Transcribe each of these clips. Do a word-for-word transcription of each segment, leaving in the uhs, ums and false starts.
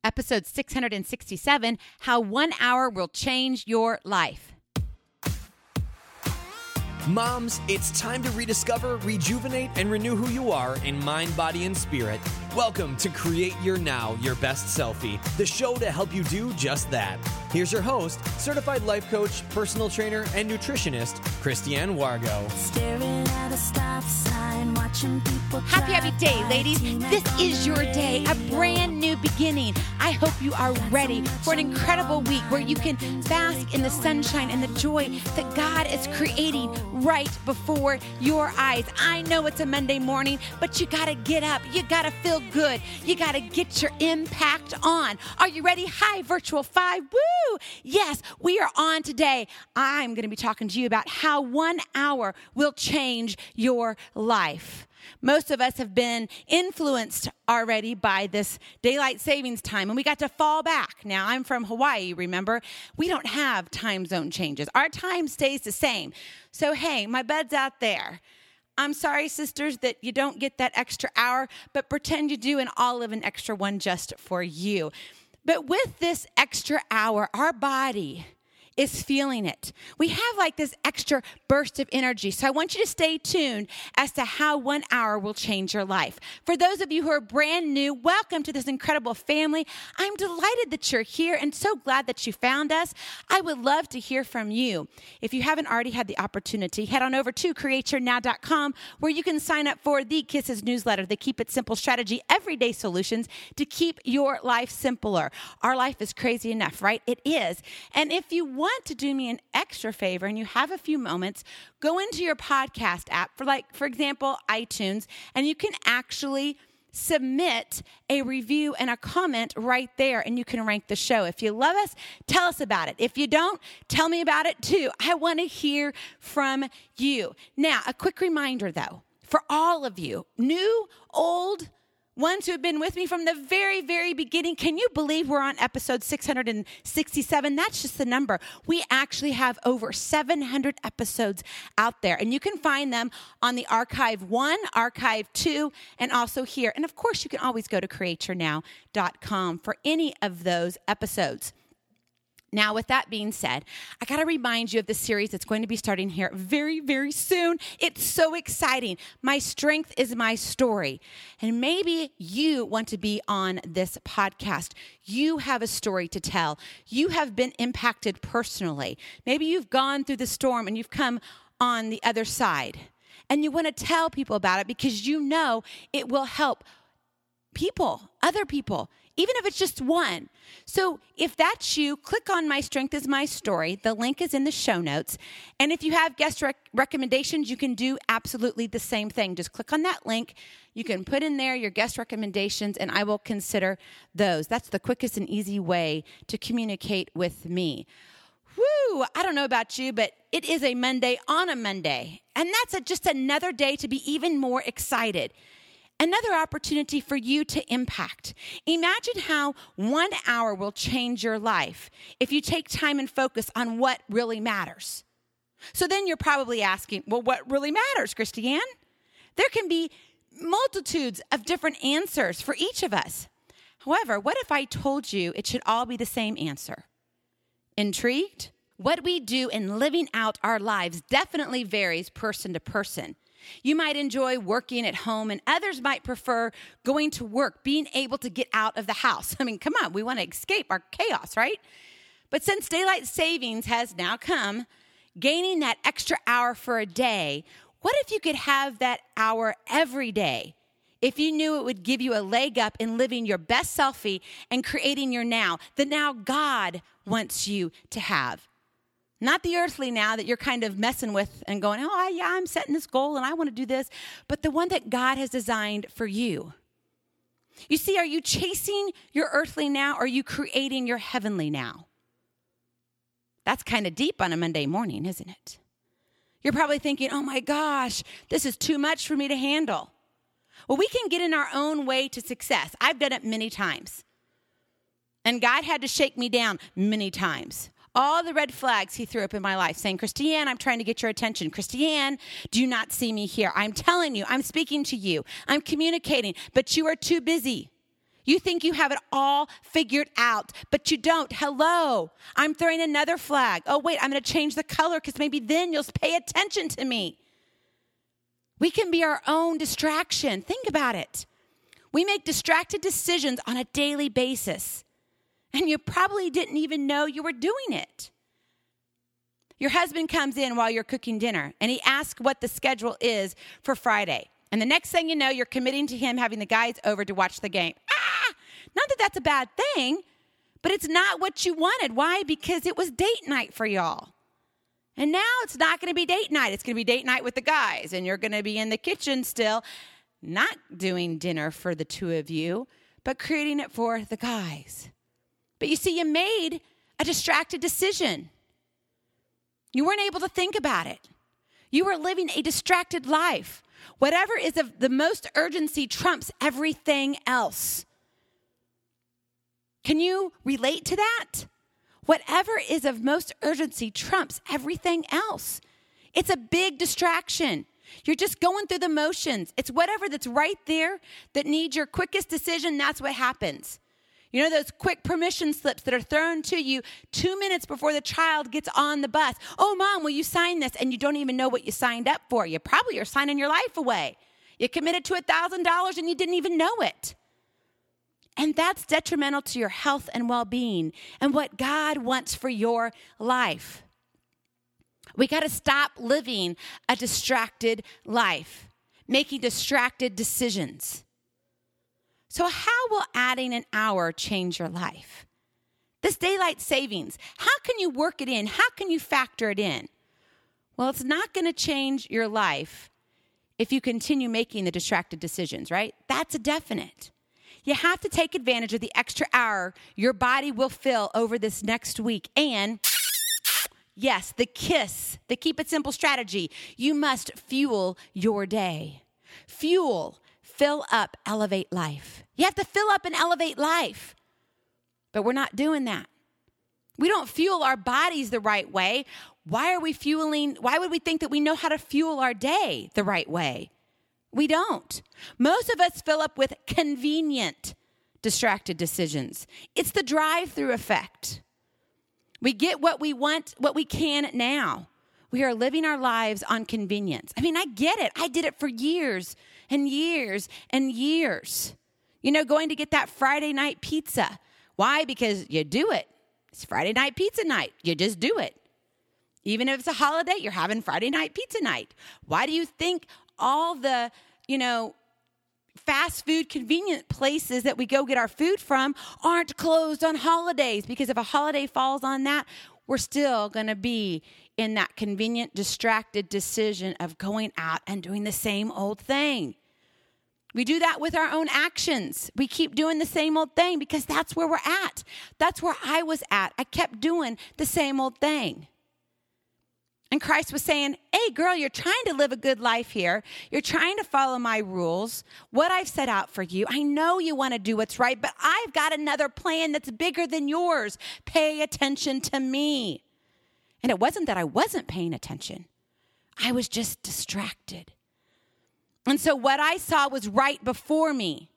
episode six hundred sixty-seven, How One Hour Will Change Your Life. Moms, it's time to rediscover, rejuvenate, and renew who you are in mind, body, and spirit. Welcome to Create Your Now, Your Best Selfie, the show to help you do just that. Here's your host, certified life coach, personal trainer, and nutritionist, Christiane Wargo. Staring at a stop sign, watching people Happy, happy day, ladies. This is your day, a brand new beginning. I hope you are ready for an incredible week where you can bask in the sunshine and the joy that God is creating right before your eyes. I know it's a Monday morning, but you got to get up. You got to feel good. You got to get your impact on. Are you ready? Hi, Virtual Five. Woo! Yes, we are on today. I'm going to be talking to you about how one hour will change your life. Most of us have been influenced already by this daylight savings time, and we got to fall back. Now, I'm from Hawaii, remember? We don't have time zone changes. Our time stays the same. So, hey, my buds out there, I'm sorry, sisters, that you don't get that extra hour, but pretend you do, and I'll live an extra one just for you. But with this extra hour, our body is feeling it. We have like this extra burst of energy. So I want you to stay tuned as to how one hour will change your life. For those of you who are brand new, welcome to this incredible family. I'm delighted that you're here and so glad that you found us. I would love to hear from you. If you haven't already had the opportunity, head on over to create your now dot com where you can sign up for the Kisses newsletter, the Keep It Simple Strategy, everyday solutions to keep your life simpler. Our life is crazy enough, right? It is. And if you want want to do me an extra favor and you have a few moments, go into your podcast app for like, for example, iTunes, and you can actually submit a review and a comment right there, and you can rank the show. If you love us, tell us about it. If you don't, tell me about it too. I want to hear from you. Now, a quick reminder though, for all of you, new, old, ones who have been with me from the very, very beginning. Can you believe we're on episode six hundred sixty-seven? That's just the number. We actually have over seven hundred episodes out there, and you can find them on the Archive one, Archive two, and also here. And of course, you can always go to create your now dot com for any of those episodes. Now, with that being said, I got to remind you of the series that's going to be starting here very, very soon. It's so exciting. My Strength is My Story. And maybe you want to be on this podcast. You have a story to tell. You have been impacted personally. Maybe you've gone through the storm and you've come on the other side. And you want to tell people about it because you know it will help people, other people, even if it's just one. So if that's you, click on My Strength is My Story. The link is in the show notes. And if you have guest rec- recommendations, you can do absolutely the same thing. Just click on that link. You can put in there your guest recommendations, and I will consider those. That's the quickest and easy way to communicate with me. Woo! I don't know about you, but it is a Monday on a Monday. And that's a, just another day to be even more excited. Another opportunity for you to impact. Imagine how one hour will change your life if you take time and focus on what really matters. So then you're probably asking, well, what really matters, Christiane? There can be multitudes of different answers for each of us. However, what if I told you it should all be the same answer? Intrigued? What we do in living out our lives definitely varies person to person. You might enjoy working at home, and others might prefer going to work, being able to get out of the house. I mean, come on, we want to escape our chaos, right? But since daylight savings has now come, gaining that extra hour for a day, what if you could have that hour every day? If you knew it would give you a leg up in living your best selfie and creating your now, the now God wants you to have. Not the earthly now that you're kind of messing with and going, oh, yeah, I'm setting this goal and I want to do this, but the one that God has designed for you. You see, are you chasing your earthly now or are you creating your heavenly now? That's kind of deep on a Monday morning, isn't it? You're probably thinking, oh my gosh, this is too much for me to handle. Well, we can get in our own way to success. I've done it many times. And God had to shake me down many times. All the red flags he threw up in my life saying, Christiane, I'm trying to get your attention. Christiane, do you not see me here? I'm telling you, I'm speaking to you. I'm communicating, but you are too busy. You think you have it all figured out, but you don't. Hello, I'm throwing another flag. Oh, wait, I'm going to change the color because maybe then you'll pay attention to me. We can be our own distraction. Think about it. We make distracted decisions on a daily basis, and you probably didn't even know you were doing it. Your husband comes in while you're cooking dinner, and he asks what the schedule is for Friday. And the next thing you know, you're committing to him having the guys over to watch the game. Ah, not that that's a bad thing, but it's not what you wanted. Why? Because it was date night for y'all. And now it's not going to be date night. It's going to be date night with the guys, and you're going to be in the kitchen still, not doing dinner for the two of you, but creating it for the guys. But you see, you made a distracted decision. You weren't able to think about it. You were living a distracted life. Whatever is of the most urgency trumps everything else. Can you relate to that? Whatever is of most urgency trumps everything else. It's a big distraction. You're just going through the motions. It's whatever that's right there that needs your quickest decision. That's what happens. You know those quick permission slips that are thrown to you two minutes before the child gets on the bus. Oh, Mom, will you sign this? And you don't even know what you signed up for. You probably are signing your life away. You committed to one thousand dollars and you didn't even know it. And that's detrimental to your health and well-being and what God wants for your life. We got to stop living a distracted life, making distracted decisions. So how will adding an hour change your life? This daylight savings, how can you work it in? How can you factor it in? Well, it's not going to change your life if you continue making the distracted decisions, right? That's a definite. You have to take advantage of the extra hour your body will fill over this next week. And yes, the KISS, the Keep It Simple strategy, you must fuel your day. Fuel, fill up, elevate life. You have to fill up and elevate life. But we're not doing that. We don't fuel our bodies the right way. Why are we fueling? Why would we think that we know how to fuel our day the right way? We don't. Most of us fill up with convenient, distracted decisions. It's the drive-through effect. We get what we want, what we can now. We are living our lives on convenience. I mean, I get it. I did it for years and years and years. You know, going to get that Friday night pizza. Why? Because you do it. It's Friday night pizza night. You just do it. Even if it's a holiday, you're having Friday night pizza night. Why do you think all the, you know, fast food convenient places that we go get our food from aren't closed on holidays? Because if a holiday falls on that, we're still going to be in that convenient, distracted decision of going out and doing the same old thing. We do that with our own actions. We keep doing the same old thing because that's where we're at. That's where I was at. I kept doing the same old thing. And Christ was saying, hey, girl, you're trying to live a good life here. You're trying to follow my rules, what I've set out for you. I know you want to do what's right, but I've got another plan that's bigger than yours. Pay attention to me. And it wasn't that I wasn't paying attention. I was just distracted. And so what I saw was right before me.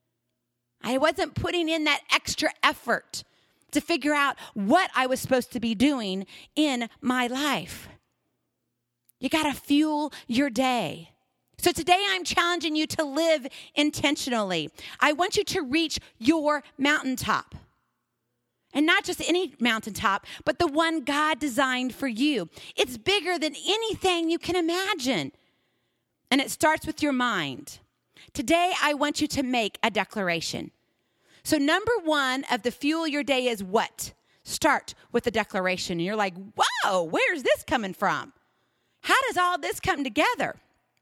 I wasn't putting in that extra effort to figure out what I was supposed to be doing in my life. You got to fuel your day. So today I'm challenging you to live intentionally. I want you to reach your mountaintop. And not just any mountaintop, but the one God designed for you. It's bigger than anything you can imagine. And it starts with your mind. Today, I want you to make a declaration. So number one of the fuel your day is what? Start with a declaration. And you're like, whoa, where's this coming from? How does all this come together?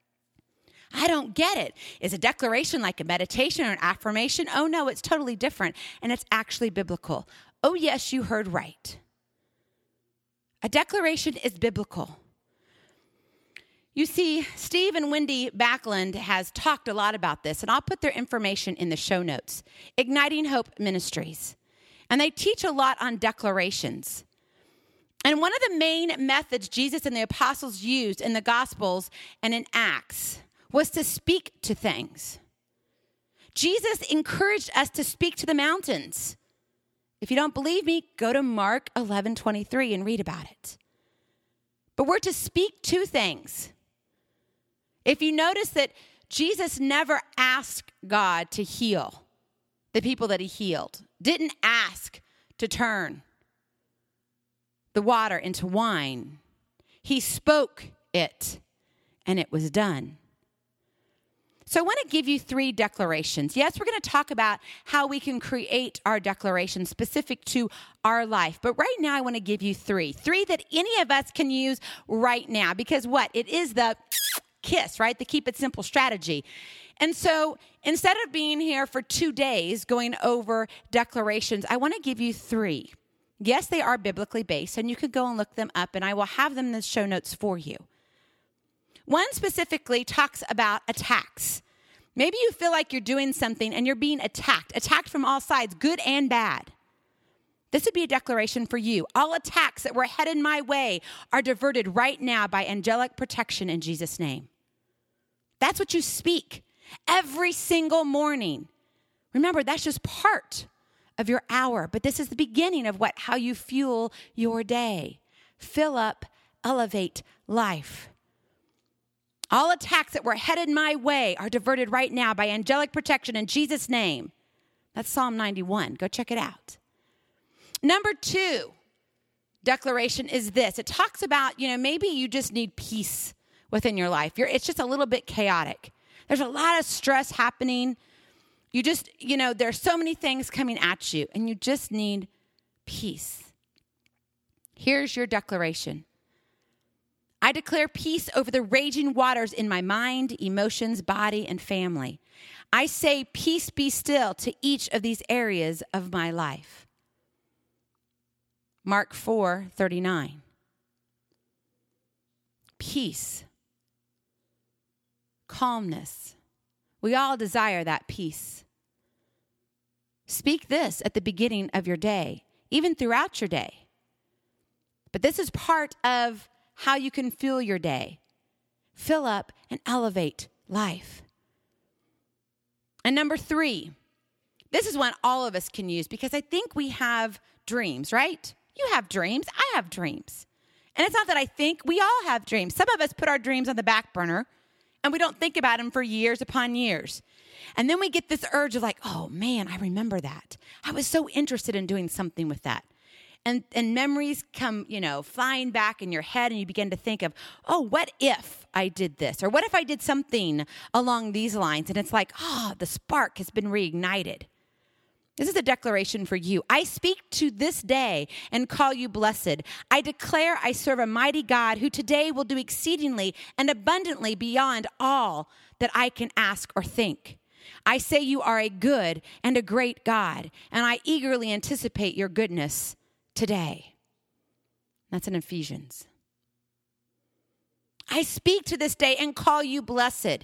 I don't get it. Is a declaration like a meditation or an affirmation? Oh, no, it's totally different. And it's actually biblical. Oh, yes, you heard right. A declaration is biblical. You see, Steve and Wendy Backlund has talked a lot about this, and I'll put their information in the show notes. Igniting Hope Ministries. And they teach a lot on declarations. And one of the main methods Jesus and the apostles used in the Gospels and in Acts was to speak to things. Jesus encouraged us to speak to the mountains. If you don't believe me, go to Mark eleven twenty-three and read about it. But we're to speak to things. If you notice that Jesus never asked God to heal the people that he healed, didn't ask to turn the water into wine. He spoke it, and it was done. So I want to give you three declarations. Yes, we're going to talk about how we can create our declarations specific to our life. But right now, I want to give you three. Three that any of us can use right now. Because what? It is the KISS, right? The keep it simple strategy. And so instead of being here for two days going over declarations, I want to give you three. Yes, they are biblically based, and you could go and look them up, and I will have them in the show notes for you. One specifically talks about attacks. Maybe you feel like you're doing something and you're being attacked, attacked from all sides, good and bad. This would be a declaration for you. All attacks that were headed my way are diverted right now by angelic protection in Jesus' name. That's what you speak every single morning. Remember, that's just part of your hour, but this is the beginning of what how you fuel your day. Fill up, elevate life. All attacks that were headed my way are diverted right now by angelic protection in Jesus' name. That's Psalm ninety-one. Go check it out. Number two declaration is this. It talks about, you know, maybe you just need peace within your life. You're, it's just a little bit chaotic. There's a lot of stress happening. You just, you know, there's so many things coming at you, and you just need peace. Here's your declaration. I declare peace over the raging waters in my mind, emotions, body, and family. I say, peace be still to each of these areas of my life. Mark four thirty-nine. Peace. Calmness. We all desire that peace. Speak this at the beginning of your day, even throughout your day. But this is part of how you can fuel your day. Fill up and elevate life. And number three, this is one all of us can use because I think we have dreams, right? You have dreams. I have dreams. And it's not that I think, we all have dreams. Some of us put our dreams on the back burner and we don't think about them for years upon years. And then we get this urge of like, oh man, I remember that. I was so interested in doing something with that. And, and memories come, you know, flying back in your head, and you begin to think of, oh, what if I did this? Or what if I did something along these lines? And it's like, oh, the spark has been reignited. This is a declaration for you. I speak to this day and call you blessed. I declare I serve a mighty God who today will do exceedingly and abundantly beyond all that I can ask or think. I say you are a good and a great God, and I eagerly anticipate your goodness today. That's in Ephesians. I speak to this day and call you blessed.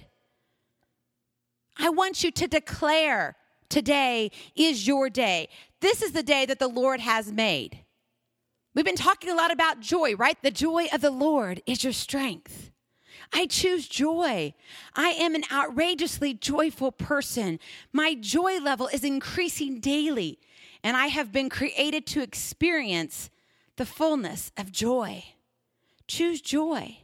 I want you to declare today is your day. This is the day that the Lord has made. We've been talking a lot about joy, right? The joy of the Lord is your strength. I choose joy. I am an outrageously joyful person. My joy level is increasing daily, and I have been created to experience the fullness of joy. Choose joy.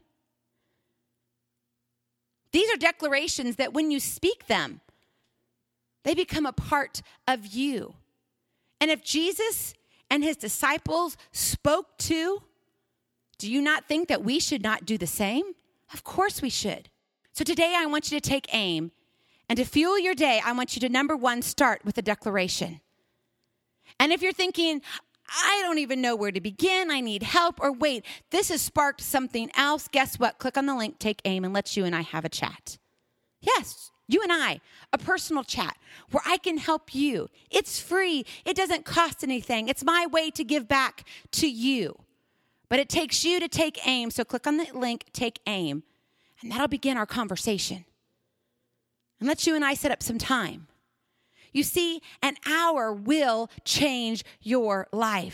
These are declarations that when you speak them, they become a part of you. And if Jesus and his disciples spoke to, do you not think that we should not do the same? Of course we should. So today I want you to take aim, and to fuel your day, I want you to, number one, start with a declaration. And if you're thinking, I don't even know where to begin, I need help, or wait, this has sparked something else, guess what? Click on the link, take aim, and let's you and I have a chat. Yes, you and I, a personal chat where I can help you. It's free. It doesn't cost anything. It's my way to give back to you. But it takes you to take aim. So click on the link, take aim, and that'll begin our conversation. And let you and I set up some time. You see, an hour will change your life.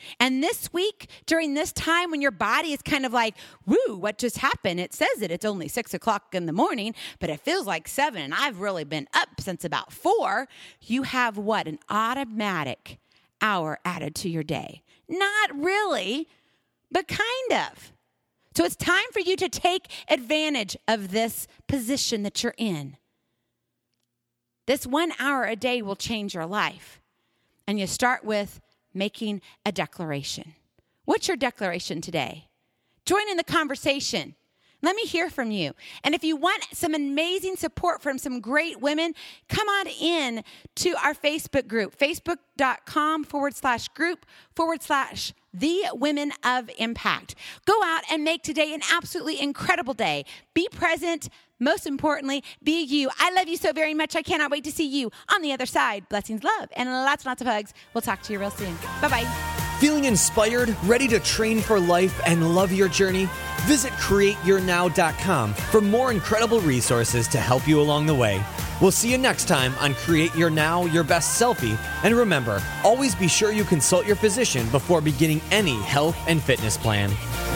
And this week, during this time when your body is kind of like, woo, what just happened? It says that it's only six o'clock in the morning, but it feels like seven, and I've really been up since about four. You have what? An automatic hour added to your day. Not really, but kind of. So it's time for you to take advantage of this position that you're in. This one hour a day will change your life. And you start with making a declaration. What's your declaration today? Join in the conversation. Let me hear from you. And if you want some amazing support from some great women, come on in to our Facebook group, facebook.com forward slash group forward slash the Women of Impact. Go out and make today an absolutely incredible day. Be present. Most importantly, be you. I love you so very much. I cannot wait to see you on the other side. Blessings, love, and lots and lots of hugs. We'll talk to you real soon. Bye-bye. Feeling inspired, ready to train for life, and love your journey? Visit create your now dot com for more incredible resources to help you along the way. We'll see you next time on Create Your Now, Your Best Selfie. And remember, always be sure you consult your physician before beginning any health and fitness plan.